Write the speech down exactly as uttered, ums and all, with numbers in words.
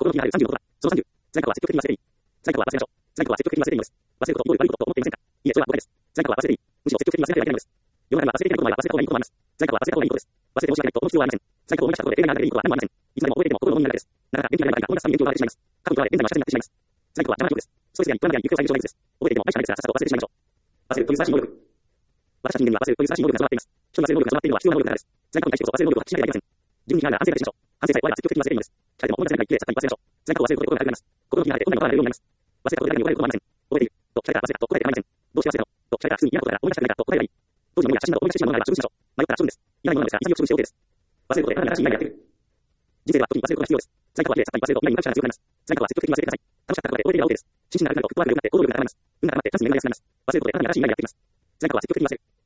心にあるさんじゅうのことだ。そのさんじゅう。在過去は積極的に忘れていい。在過去は忘れましょう。在過去は積極的に忘れていいのです。忘れることを良いことと思っていませんか。いいえ、それは誤解です。在過去は忘れていい。むしろ積極的に忘れないといけないのです。世の中には忘れていないこともあれば忘れた方がいいこともあります。在過去は忘れた方がいいことです。忘れて申し訳ないと思う必要はありません。在過去を思い出したところで映画になるいいことは何もありません。いつでも覚えていても心の重みがあるです。なかなか元気が出ないが思い出すために元気を奪われてしまいます。過去に取られ現在の明日になってしまいます。在過去は邪魔なことです。ストレスや不安や行くを遮る障害物です。覚えていても毎日のですがさっさと忘れてしまいましょう。忘れるという素晴らしい能力。私たち人間には忘れるという素晴らしい能力が備わっています。人に忘れる能力が備わっているのは必要な能力だからです。在過去に対してこそ忘れる能力を発揮しなければいけません。自分に反省がしましょう。反省さえ我々は積極的に忘れていいのです。疲れても思い出せないが一気でさっさに忘れましょう。在過去を忘れることで心が軽くなります。心の気が晴れてどんなに笑えるようになります。忘れたことで誰にも言われることはありません。覚えている。と聞かれたら忘れたと答えて構いません。どうして忘れたのと聞かれたら普通に嫌なことだから思い出したくないからと答えればいい。当時のものや写真など思い出してしまうものがあれば処分しましょう。迷ったら処分です。嫌なものなのですが、潔く処分して OK です。忘れることでただ新しい未来がやってくる。人生では時に忘れることが必要です。在過去は綺麗さっさに忘れると未来に向かう力が強くなります。在過去は積極的に忘れてください。楽しかったことで覚えていれば OK です。心身が楽になるとフットワークが良くなって行動力が高まります。運が高まってチャンスに巡りやすくなります。忘れることでただ新しい未来がやってきます。在過去は積極的に忘れる。